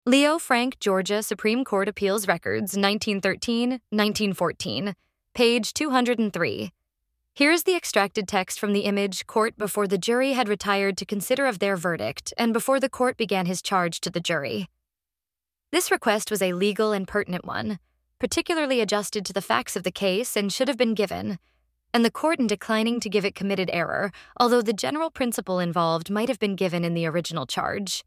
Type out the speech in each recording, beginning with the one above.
Leo Frank, Georgia Supreme Court Appeals Records, 1913-1914, page 203. Here is the extracted text from the image court before the jury had retired to consider of their verdict and before the court began his charge to the jury. This request was a legal and pertinent one, particularly adjusted to the facts of the case and should have been given, and the court in declining to give it committed error, although the general principle involved might have been given in the original charge.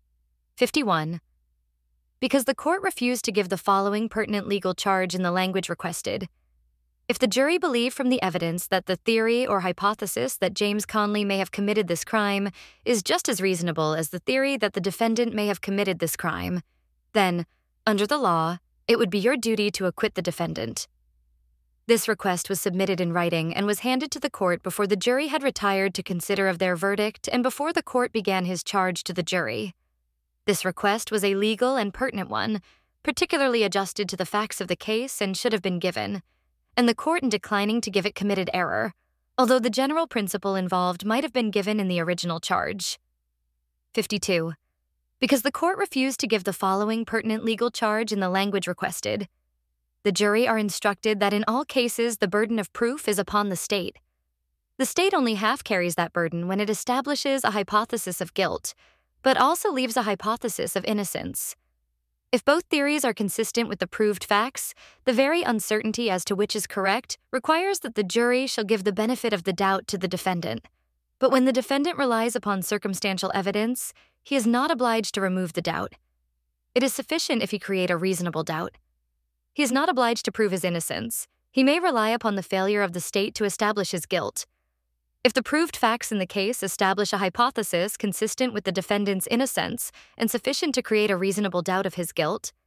51. Because the court refused to give the following pertinent legal charge in the language requested. If the jury believe from the evidence that the theory or hypothesis that James Conley may have committed this crime is just as reasonable as the theory that the defendant may have committed this crime, then, under the law, it would be your duty to acquit the defendant. This request was submitted in writing and was handed to the court before the jury had retired to consider of their verdict and before the court began his charge to the jury. This request was a legal and pertinent one, particularly adjusted to the facts of the case and should have been given, and the court in declining to give it committed error, although the general principle involved might have been given in the original charge. 52. Because the court refused to give the following pertinent legal charge in the language requested. The jury are instructed that in all cases the burden of proof is upon the state. The state only half carries that burden when it establishes a hypothesis of guilt, but also leaves a hypothesis of innocence. If both theories are consistent with the proved facts, the very uncertainty as to which is correct requires that the jury shall give the benefit of the doubt to the defendant. But when the defendant relies upon circumstantial evidence, he is not obliged to remove the doubt. It is sufficient if he create a reasonable doubt. He is not obliged to prove his innocence. He may rely upon the failure of the state to establish his guilt. If the proved facts in the case establish a hypothesis consistent with the defendant's innocence and sufficient to create a reasonable doubt of his guilt,